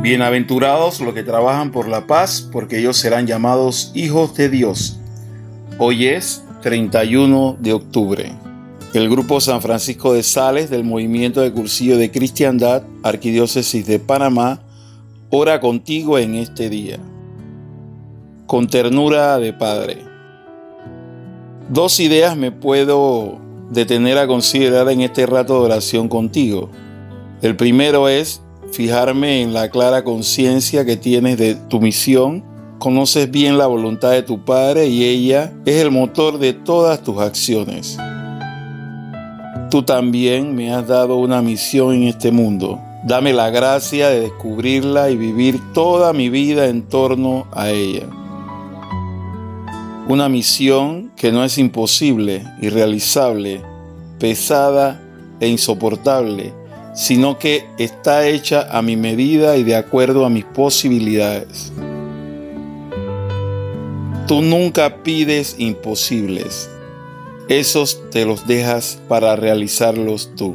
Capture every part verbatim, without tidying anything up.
Bienaventurados los que trabajan por la paz, porque ellos serán llamados hijos de Dios. Hoy es treinta y uno de octubre. El Grupo San Francisco de Sales del Movimiento de Cursillo de Cristiandad, Arquidiócesis de Panamá, ora contigo en este día. Con ternura de Padre. Dos ideas me puedo detener a considerar en este rato de oración contigo. El primero es fijarme en la clara conciencia que tienes de tu misión. Conoces bien la voluntad de tu Padre y ella es el motor de todas tus acciones. Tú también me has dado una misión en este mundo. Dame la gracia de descubrirla y vivir toda mi vida en torno a ella. Una misión que no es imposible, irrealizable, pesada e insoportable, sino que está hecha a mi medida y de acuerdo a mis posibilidades. Tú nunca pides imposibles. Esos te los dejas para realizarlos tú.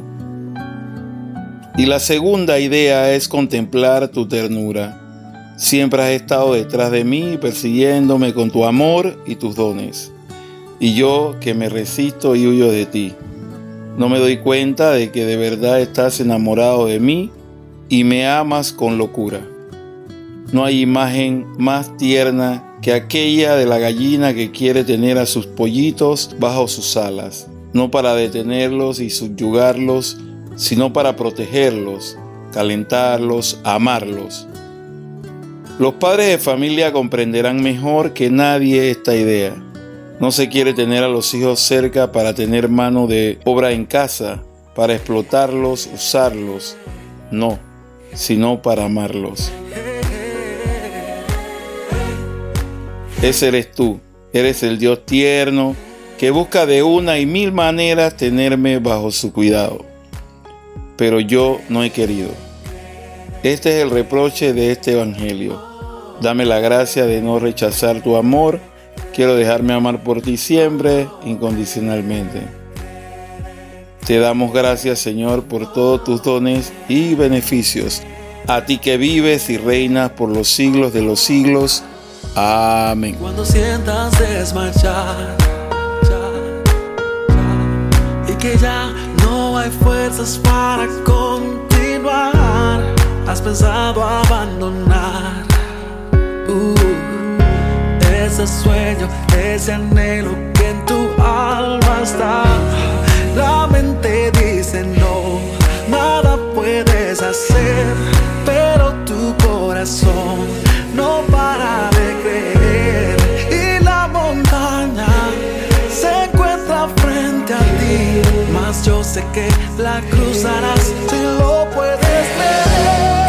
Y la segunda idea es contemplar tu ternura. Siempre has estado detrás de mí, persiguiéndome con tu amor y tus dones. Y yo que me resisto y huyo de ti. No me doy cuenta de que de verdad estás enamorado de mí y me amas con locura. No hay imagen más tierna que aquella de la gallina que quiere tener a sus pollitos bajo sus alas, no para detenerlos y subyugarlos, sino para protegerlos, calentarlos, amarlos. Los padres de familia comprenderán mejor que nadie esta idea. No se quiere tener a los hijos cerca para tener mano de obra en casa, para explotarlos, usarlos. No, sino para amarlos. Ese eres tú. Eres el Dios tierno que busca de una y mil maneras tenerme bajo su cuidado. Pero yo no he querido. Este es el reproche de este evangelio. Dame la gracia de no rechazar tu amor. Quiero dejarme amar por ti siempre, incondicionalmente. Te damos gracias, Señor, por todos tus dones y beneficios. A ti que vives y reinas por los siglos de los siglos. Amén. Cuando sientas desmayar y que ya no hay fuerzas para continuar, has pensado abandonar uh, ese sueño, ese anhelo que en tu alma está. La mente dice no, nada puedes hacer, pero tu corazón no para de creer. Y la montaña se encuentra frente a ti, mas yo sé que la cruzarás si lo puedes ver.